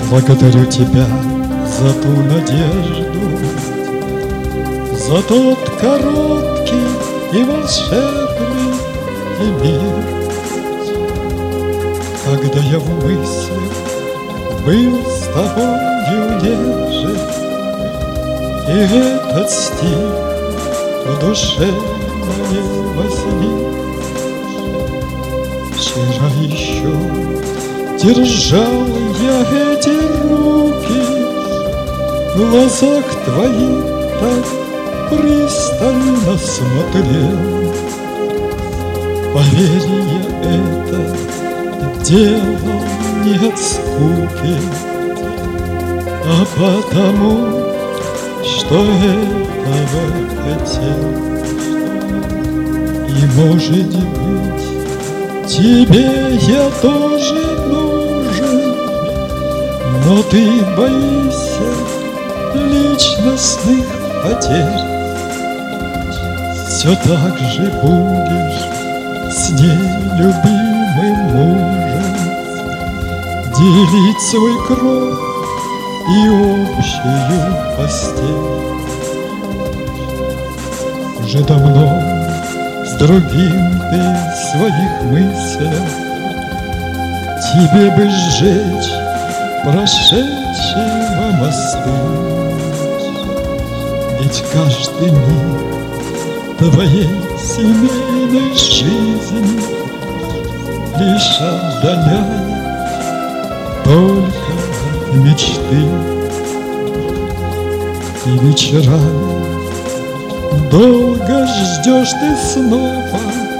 Благодарю тебя за ту надежду, за тот короткий и волшебный миг, когда я в мыслях был с тобою нежен, и этот стих в душе моей возник. Вчера еще держал я эти руки, в глазах твоих так пристально смотрел. Поверь, я это делал не от скуки, а потому, что этого хотел. И, может быть, тебе я тоже нужен, но ты боишься личностных потерь. Все так же будешь с нелюбимым мужем делить свой кров и общую постель. Уже давно с другим ты в своих мыслях, тебе бы сжечь прошедшего мосты. Ведь каждый миг твоей семейной жизни лишь отдаляет только мечты. И вечерами долго ждешь ты снова,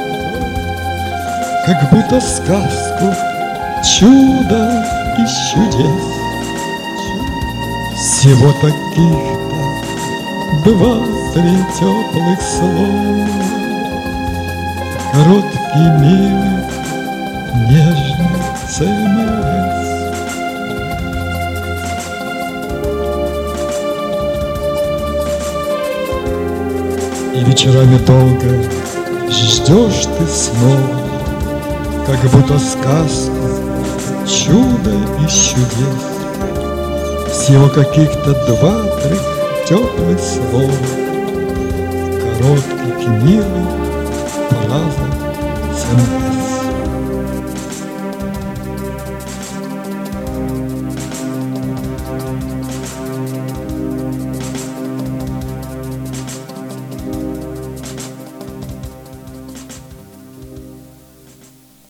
как будто сказку, чудо из чудес. Всего таких-то два-три теплых слов, короткий, милый, нежный СМС. И вечерами долго ждешь ты снова, как будто сказку, чудо из чудес. Всего каких-то два-три теплых слов, коротких, милых фразах СМС.